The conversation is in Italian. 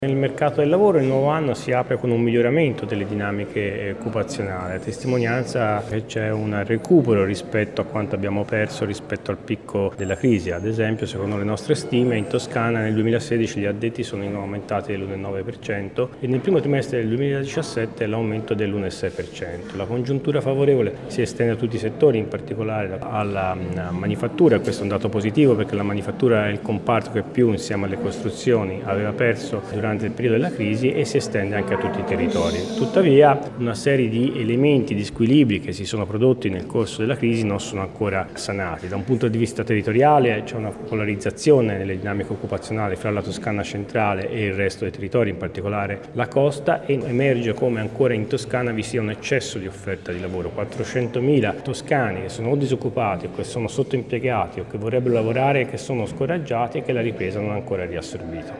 Nel mercato del lavoro il nuovo anno si apre con un miglioramento delle dinamiche occupazionali, a testimonianza che c'è un recupero rispetto a quanto abbiamo perso rispetto al picco della crisi. Ad esempio, secondo le nostre stime, in Toscana nel 2016 gli addetti sono aumentati dell'1,9% e nel primo trimestre del 2017 l'aumento dell'1,6%. La congiuntura favorevole si estende a tutti i settori, in particolare alla manifattura. Questo è un dato positivo perché la manifattura è il comparto che più, insieme alle costruzioni, aveva perso durante il periodo della crisi e si estende anche a tutti i territori. Tuttavia, una serie di elementi, di squilibri che si sono prodotti nel corso della crisi non sono ancora sanati. Da un punto di vista territoriale c'è una polarizzazione nelle dinamiche occupazionali fra la Toscana centrale e il resto dei territori, in particolare la costa, e emerge come ancora in Toscana vi sia un eccesso di offerta di lavoro. 400.000 toscani che sono o disoccupati o che sono sottoimpiegati o che vorrebbero lavorare e che sono scoraggiati e che la ripresa non ha ancora riassorbito.